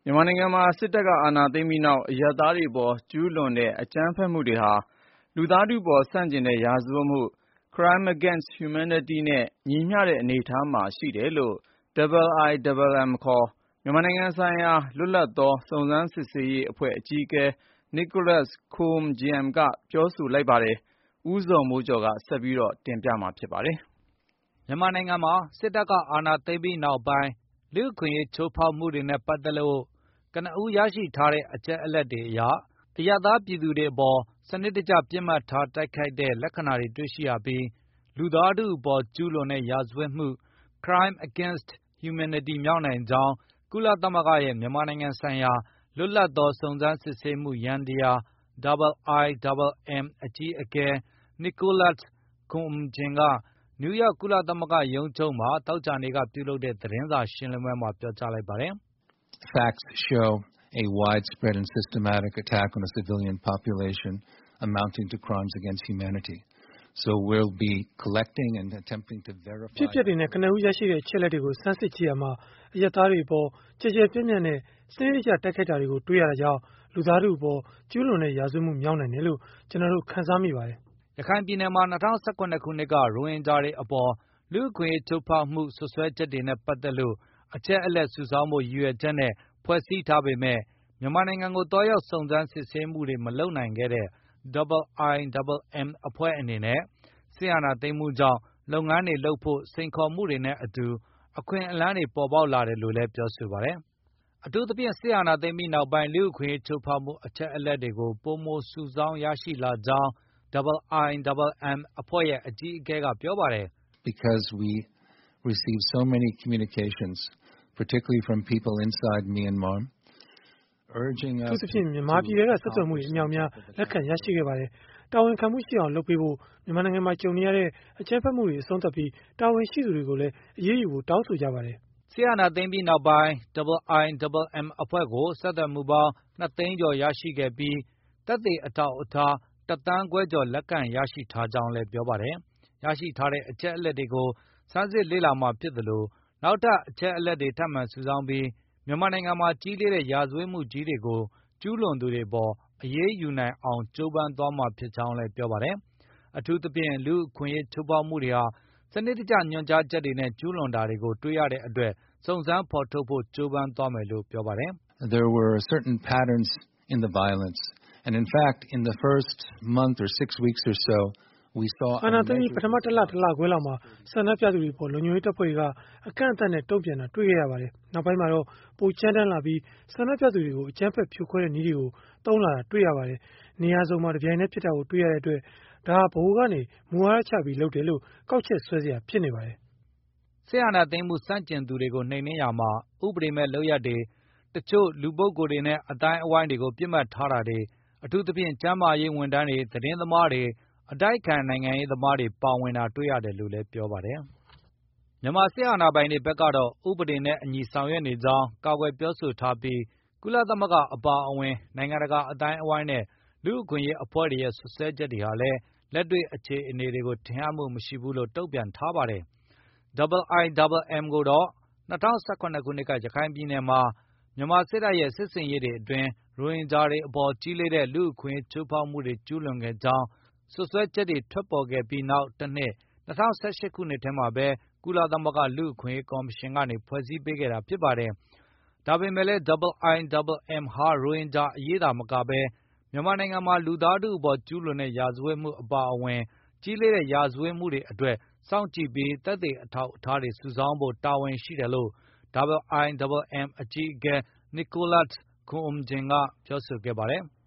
မြန်မာနိုင်ငံမှာစစ်တပ်ကအာဏာသိမ်းပြီးနောက်အရပ်သားတွေအပေါ်ကျူးလွန်တဲ့အကြမ်းဖက်မှုတွေဟာလူသားထုအပေါ်ဆန့်ကျင်တဲ့ရာဇဝတ်မှု Crime Against Humanity နဲ့ညီမျှတဲ့အနေအထားမှာရှိတယ်လို့ IIMM ခေါ်မြန်မာနိုင်ငံဆိုင်ရာလွတ်လပ်သောစုံစမ်းစစ်ဆေးရေးအဖွဲ့အကြီးအကဲ Nicholas Koumjian ကပြောဆိုလိုက်ပါတယ်။ ဦးဇော်မိုးကျော်ဆက်ပြီးတင်ပြပါမယ်။ မြန်မာနိုင်ငံမှာစစ်တပ်ကအာဏာသိမ်းပြီးနောက်ပိုင်းလူ့အခွင့်အရေးချိုးဖေါက်မှုတွေနဲ့ပတ်သက်လို့ကနဦးရရှိထားတဲ့အချက်အလက်တွေအရအရပ်သားပြည်သူတွေအပေါ်စနစ်တကျပစ်မှတ်ထားတိုက်ခိုက်တဲ့လက္ခဏာတွေတွေ့ရှိရပြီးလူသားထုအပေါ်ကျူးလွန်တဲ့ရာဇဝတ်မှု Crime Against Humanity မြောက်နိုင်ကြောင်းကုလသမဂ္ဂရဲ့မြန်မာနိုင်ငံဆိုင်ရာလွတ်လပ်သောစုံစမ်းစစ်ဆေးမှုယန္တရား IIMM အကြီးအကဲ Nicholas Koumjian ကနယူးယောက်ကုလသမဂ္ဂရုံးချုပ်မှာသောကြာနေ့ကပြုလုပ်တဲ့သတင်းစာရှင်းလင်းပွဲမှာပြောကြားလိုက်ပါတယ်။ Facts show a widespread and systematic attack on the civilian population amounting to crimes against humanity. So we'll be collecting and attempting to verify ဖြစ်ပျက်တွေနဲ့ကနဦးရရှိတဲ့အချက်အလက်တွေကိုစမ်းစစ်ကြည့်ရမှာအရပ်သားတွေအပေါ်ကြည်ကြဲပြန့်ပြန့်နဲ့စနစ်တကျတိုက်ခိုက်တာတွေကိုတွေ့ရတာကြောင့်လူသားထုအပေါ်ကျူးလွန်တဲ့ရာဇဝတ်မှုမြောက်နိုင်တယ်လို့ကျွန်တော်တို့ခန်းစားမိပါတယ်။ရခိုင်ပြည်နယ်မှာ2017ခုနှစ်ကရိုဟင်ဂျာတွေအပေါ်လူ့အခွင့်အရေးချိုးဖေါက်မှုစွပ်စွဲချက်တွေနဲ့ပတ်သက်လို့အချက်အလက်စုဆောင်းဖို့ရည်ရွယ်ချက်နဲ့ဖွဲ့စည်းထားပေမဲ့မြန်မာနိုင်ငံကိုသွားရောက်စုံစမ်းစစ်ဆေးမှုတွေမလုပ်နိုင်ခဲ့တဲ့ IIMM အဖွဲ့အနေနဲ့စစ်အာဏာသိမ်းမှုကြောင့်လုပ်ငန်းတွေလုပ်ဖို့စိန်ခေါ်မှုတွေနဲ့အတူအခွင့်အလမ်းတွေပေါ်ပေါက်လာတယ်လို့လည်းပြောဆိုပါတယ်။အထူးသဖြင့်စစ်အာဏာသိမ်းပြီးနောက်ပိုင်းလူ့အခွင့်အရေးချိုးဖေါက်မှုအချက်အလက်တွေကိုပိုမိုစုဆောင်းရရှိလာကြောင်း IIMM အဖွဲ့ရဲ့အကြီးအကဲကပြောပါတယ်။ Because we receive so many communications, particularly from people inside Myanmar, urging us သူဖြင့်မြန်မာပြည်ထဲကဆက်သွယ်မှုတွေအမြောက်များလက်ခံရရှိခဲ့ပါတယ်။တာဝန်ခံမှုရှိအောင်လုပ်ပေးဖို့မြန်မာနိုင်ငံမှာကြုံနေရတဲ့အကြမ်းဖက်မှုတွေအဆုံးသတ်ပြီးတာဝန်ရှိသူတွေကိုလည်းအရေးယူဖို့တောင်းဆိုကြပါတယ်။စစ်အာဏာသိမ်းပြီးနောက်ပိုင်း IIMM အဖွဲ့ကိုဆက်သွယ်မှုပေါင်း2သိန်းကျော်ရရှိခဲ့ပြီးသက်သေအထောက်အထား1သန်းခွဲကျော်လက်ခံရရှိထားကြောင်းလည်းပြောပါတယ်။ရရှိထားတဲ့အချက်အလက်တွေကိုဆန်းစစ်လေ့လာမှာဖြစ်သလိုနောက်ထပ်အချက်အလက်တွေထပ်မံစုဆောင်းပြီးမြန်မာနိုင်ငံမှာကြီးလေးတဲ့ရာဇဝတ်မှုကြီးတွေကိုကျူးလွန်သူတွေအပေါ်အရေးယူနိုင်အောင်ကြိုးပမ်းသွားမှာဖြစ်ကြောင်းလည်းပြောပါတယ်။အထူးသဖြင့်လူ့အခွင့်အရေးချိုးဖေါက်မှုတွေဟာစနစ်တကျညွှန်ကြားချက်တွေနဲ့ကျူးလွန်တာတွေကိုတွေ့ရတဲ့အတွက်စုံစမ်းဖေါ်ထုတ်ဖို့ကြိုးပမ်းသွားမယ်လို့ပြောပါတယ်။ There were certain patterns in the violence, and in fact, in the first month or 6 weeks or so, we saw အာဏာသိမ်းပြီးပထမတစ်လခွဲလောက်မှာဆန္ဒပြသူတွေပေါ်လုံခြုံရေးတပ်ဖွဲ့တွေကအကန့်အသတ်နဲ့တုံ့ပြန်တာတွေ့ခဲ့ရပါတယ်။နောက်ပိုင်းမှာတော့ပိုကြမ်းတမ်းလာပြီးဆန္ဒပြသူတွေကိုအကြမ်းဖက်ဖြိုခွဲတဲ့နည်းတွေကိုသုံးလာတာတွေ့ရပါတယ်။နေရာစုံမှာတပြိုင်တည်းဖြစ်တာကိုတွေ့ရတဲ့အတွက်ဒါဟာဗဟိုကနေမူဝါဒချပြီးလုပ်တယ်လို့ကောက်ချက်ဆွဲစရာဖြစ်နေပါတယ်။စစ်အာဏာသိမ်းမှုဆန့်ကျင်သူတွေကိုနှိမ်နင်းရာမှာဥပဒေမဲ့လုပ်ရပ်တွေတချို့လူပုဂ္ဂိုလ်တွေနဲ့အတိုင်းအဝိုင်းတွေကိုပြစ်မှတ်ထားတာတွေအထူးသဖြင့်ကျန်းမာရေးဝန်ထမ်းတွေသတင်းသမားတွေအတိုက်အခံနိုင်ငံရေးသမားတွေပါဝင်တာတွေ့ရတယ်လို့လည်းပြောပါတယ်။မြန်မာစစ်အာဏာပိုင်တွေဘက်ကတော့ဥပဒေနဲ့အညီဆောင်ရွက်နေကြောင်းကာကွယ်ပြောဆိုထားပြီးကုလသမဂ္ဂအပါအဝင်နိုင်ငံတကာအတိုင်းအဝိုင်းနဲ့လူ့အခွင့်အရေးအဖွဲ့တွေရဲ့စွပ်စွဲချက်တွေဟာလည်းလက်တွေ့အခြေအနေတွေကိုထင်ဟပ်မှုမရှိဘူးလို့တုံ့ပြန်ထားပါတယ်။ IIMM ကိုတော့2017ခုနှစ်ကရခိုင်ပြည်နယ်မှာမြန်မာစစ်တပ်ရဲ့စစ်ဆင်ရေးတွေအတွင်းရိုဟင်ဂျာတွေအပေါ်ကြီးလေးတဲ့လူ့အခွင့်အရေးချိုးဖေါက်မှုတွေကျူးလွန်ခဲ့ကြောင်းစွပ်စွဲချက်တွေထွက်ပေါ်ခဲ့ပြီးနောက်တနှစ်2018ခုနှစ်ထဲမှာပဲကုလသမဂ္ဂလူ့အခွင့်အရေးကော်မရှင်ကနေဖွဲ့စည်းပေးခဲ့တာဖြစ်ပါတယ်။ဒါပေမဲ့လည်း IIMM ဟာရိုဟင်ဂျာအရေးသာမကဘဲမြန်မာနိုင်ငံမှာလူသားထုအပေါ်ကျူးလွန်တဲ့ရာဇဝတ်မှုအပါအဝင်ကြီးလေးတဲ့ရာဇဝတ်မှုတွေအတွက်စောင့်ကြည့်ပြီးသက်သေအထောက်အထားတွေစုဆောင်းဖို့တာဝန်ရှိတယ်လို့IIMMအကြီးအကဲ Nicholas Koumjian ကပြောဆိုခဲ့ပါတယ်။